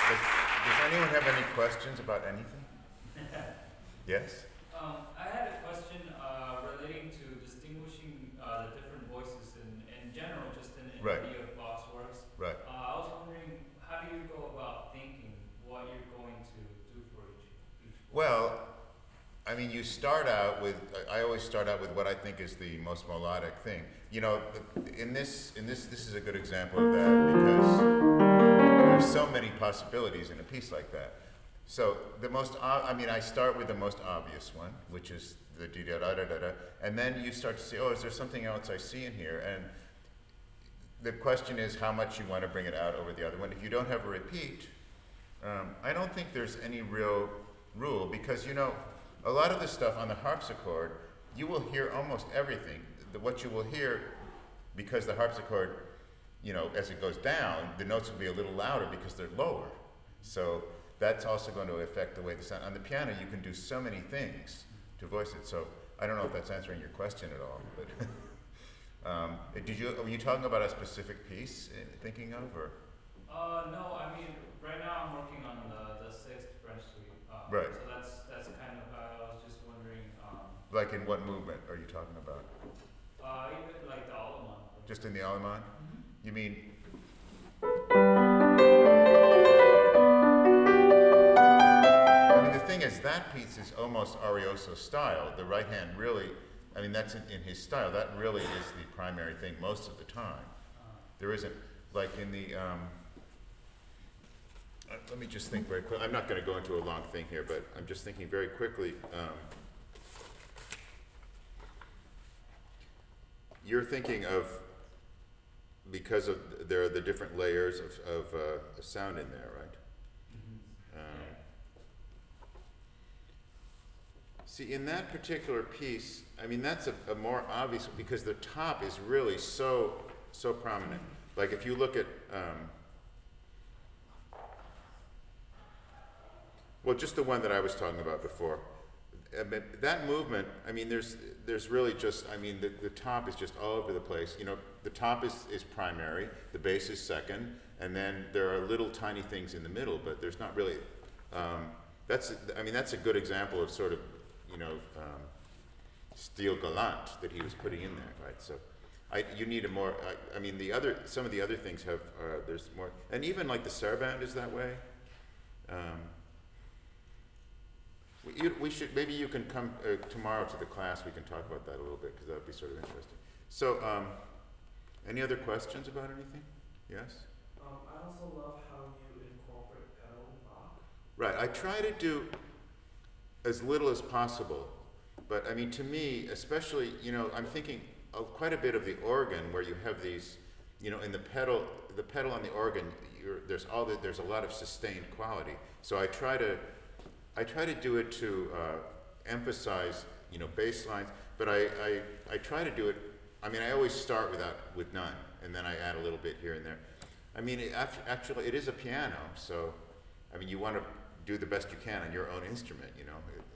Does anyone have any questions about anything? Yes? I had a question relating to distinguishing the different voices in general, just in Right. view of Bach's works. Right. I was wondering, how do you go about thinking what you're going to do for each voice? Well, I mean, you start out with, I always start out with what I think is the most melodic thing. You know, this is a good example of that because there's so many possibilities in a piece like that. So I start with the most obvious one, which is the da da da da da, and then you start to say, oh, is there something else I see in here? And the question is how much you want to bring it out over the other one. If you don't have a repeat, I don't think there's any real rule because, you know, a lot of the stuff on the harpsichord, you will hear almost everything. What you will hear, because the harpsichord, you know, as it goes down, the notes will be a little louder because they're lower. So that's also going to affect the way the sound. On the piano, you can do so many things to voice it. So I don't know if that's answering your question at all. But were you talking about a specific piece thinking of, or? No, I mean, right now I'm working on the sixth French suite. Right. So that's kind of, I was just wondering. Like in what movement are you talking about? Even like the Allemande. Just in the Allemande? Mm-hmm. You mean? I mean, the thing is, that piece is almost Arioso style. The right hand really, I mean, that's in his style. That really is the primary thing most of the time. There isn't, like in the, let me just think very quickly. I'm not going to go into a long thing here, but I'm just thinking very quickly. You're thinking of, because of there are the different layers of sound in there, right? Mm-hmm. See, in that particular piece, I mean, that's a more obvious, because the top is really so prominent. Like if you look at, well, just the one that I was talking about before. That movement, I mean, there's really just, I mean, the top is just all over the place. You know, the top is primary, the bass is second, and then there are little tiny things in the middle, but there's not really, that's a good example of sort of, you know, style galant that he was putting in there, right? So you need a more, I mean, some of the other things have, there's more, and even like the saraband is that way. We should, maybe you can come tomorrow to the class, we can talk about that a little bit, because that would be sort of interesting. So, any other questions about anything? Yes? I also love how you incorporate pedal in Bach. Right, I try to do as little as possible, but I mean, to me, especially, you know, I'm thinking of quite a bit of the organ where you have these, you know, in the pedal on the organ, there's a lot of sustained quality. So I try to do it to emphasize, you know, bass lines, but I try to do it, I mean, I always start with none, and then I add a little bit here and there. I mean, actually, it is a piano, so, I mean, you want to do the best you can on your own instrument, you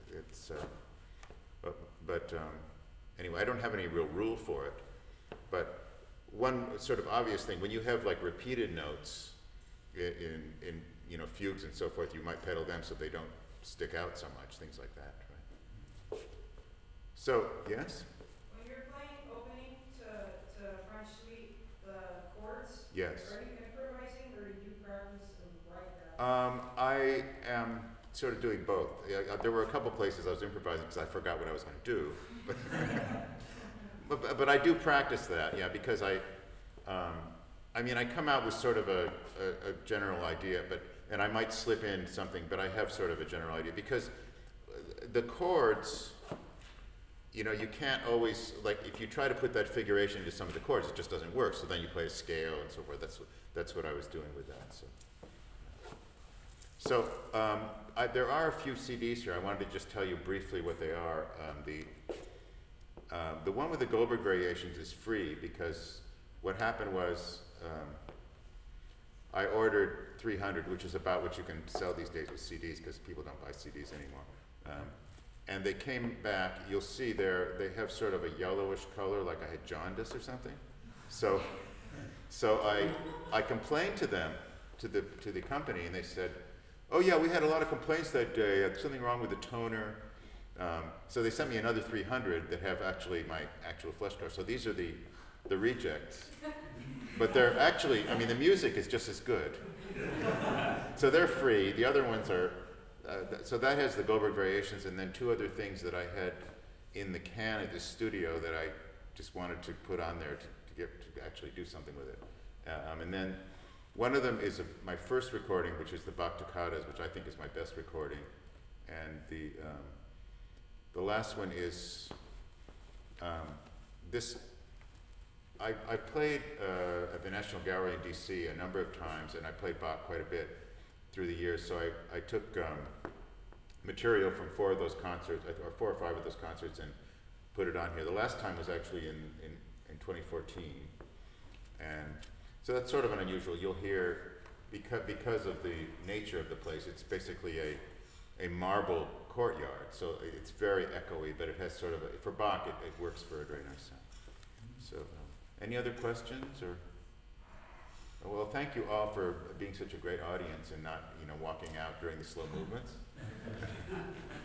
know. Anyway, I don't have any real rule for it, but one sort of obvious thing, when you have like repeated notes in you know, fugues and so forth, you might pedal them so they don't stick out so much, things like that, right? So, yes? When you're playing opening to French Suite, the chords, Yes. are you improvising or do you practice and write that? I am sort of doing both. There were a couple places I was improvising because I forgot what I was going to do. But I do practice that, yeah, because I mean, I come out with sort of a general idea, and I might slip in something, but I have sort of a general idea, because the chords, you know, you can't always, like, if you try to put that figuration into some of the chords, it just doesn't work, so then you play a scale and so forth. That's what I was doing with that, so. There are a few CDs here. I wanted to just tell you briefly what they are. The one with the Goldberg variations is free, because what happened was, I ordered 300, which is about what you can sell these days with CDs, because people don't buy CDs anymore. And they came back, you'll see they have sort of a yellowish color, like I had jaundice or something. So I complained to them to the company, and they said, "Oh yeah, we had a lot of complaints that day. Something wrong with the toner." So they sent me another 300 that have actually my actual flesh car. So these are the rejects, but they're actually, I mean, the music is just as good. So they're free. The other ones are. So that has the Goldberg variations, and then two other things that I had in the can at the studio that I just wanted to put on there to actually do something with it. And then one of them is my first recording, which is the Bach Toccatas, which I think is my best recording. And the last one is this. I played at the National Gallery in DC a number of times, and I played Bach quite a bit through the years. So I took material from 4 of those concerts, or 4 or 5 of those concerts, and put it on here. The last time was actually in 2014. And so that's sort of an unusual. You'll hear, because of the nature of the place, it's basically a marble courtyard. So it's very echoey, but it has sort of, for Bach, it works for a very nice sound. So any other questions? Or well, thank you all for being such a great audience and not, walking out during the slow movements.